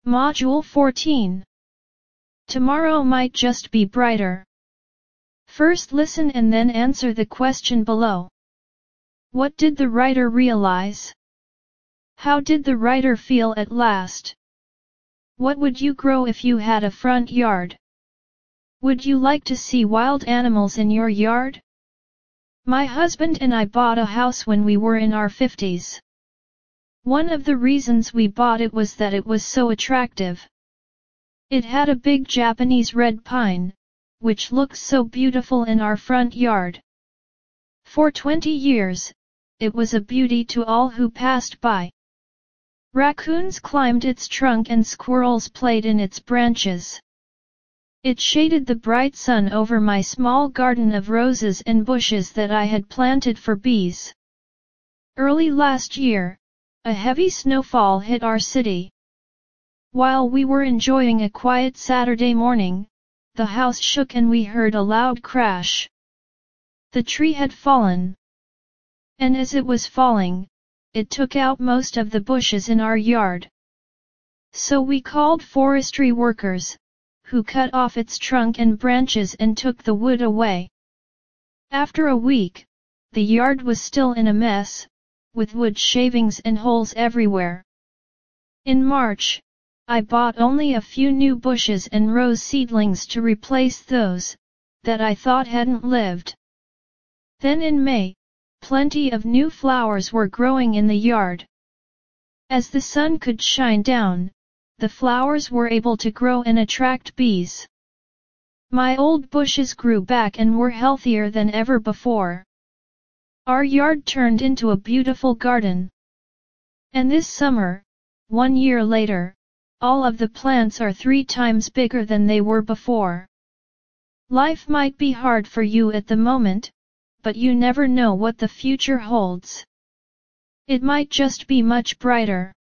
Module 14. Tomorrow might just be brighter. First listen and then answer the question below. What did the writer realize? How did the writer feel at last? What would you grow if you had a front yard? Would you like to see wild animals in your yard? My husband and I bought a house when we were in our 50s. One of the reasons we bought it was that it was so attractive. It had a big Japanese red pine, which looks so beautiful in our front yard. For 20 years, it was a beauty to all who passed by. Raccoons climbed its trunk and squirrels played in its branches. It shaded the bright sun over my small garden of roses and bushes that I had planted for bees. Early last year, a heavy snowfall hit our city. While we were enjoying a quiet Saturday morning, the house shook and we heard a loud crash. The tree had fallen. And as it was falling, it took out most of the bushes in our yard. So we called forestry workers, who cut off its trunk and branches and took the wood away. After a week, the yard was still in a mess, with wood shavings and holes everywhere. In March, I bought only a few new bushes and rose seedlings to replace those that I thought hadn't lived. Then in May, plenty of new flowers were growing in the yard. As the sun could shine down, the flowers were able to grow and attract bees. My old bushes grew back and were healthier than ever before. Our yard turned into a beautiful garden. And this summer, 1 year later, all of the plants are 3 times bigger than they were before. Life might be hard for you at the moment, but you never know what the future holds. It might just be much brighter.